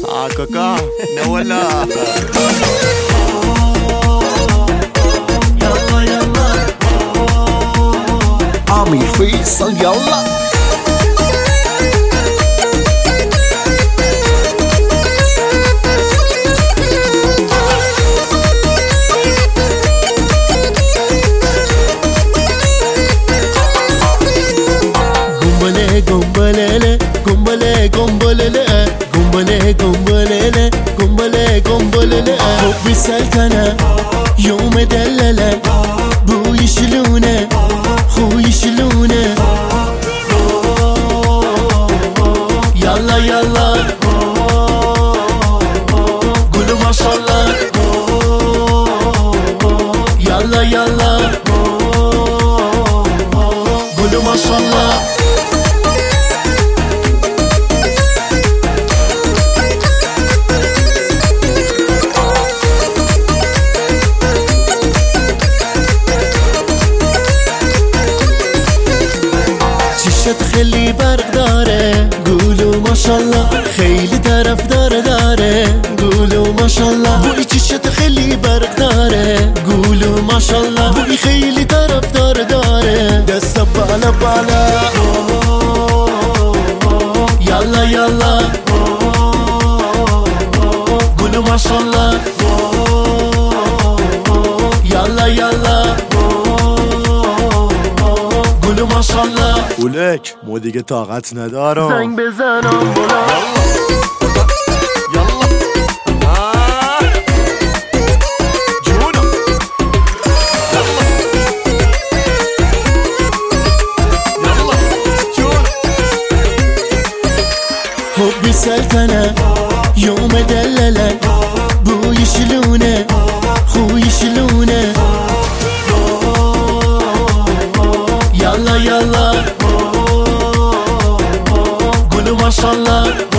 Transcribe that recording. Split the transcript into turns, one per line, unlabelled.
كاكا نولا
يلا يلا
عمي فيصل يلا
قنبلة قنبلة قنبلة قنبلة قنبلة قنبلة قنبلة حبي سلطنة يوم دللة بوي شلونه خوي شلونه يلا يلا قولوا ما شاء الله يلا يلا قولوا ما شاء الله خلي برق داره قولوا ما شاء الله خیلی طرفدار داره قولوا ما شاء الله بوی چشت خیلی برق داره قولوا ما شاء الله بوی خیلی طرفدار داره دست بالا بالا يلا يلا قولوا ما شاء الله يلا يلا قولوا ما شاء الله
اولک ما دیگه طاقت ندارم
زنگ بزنم بلا
يلا جونا يلا جونا
حبي سلطنة يوم دللة بوي شلونه خوي شلونه يلا يلا قولوا ما شاء الله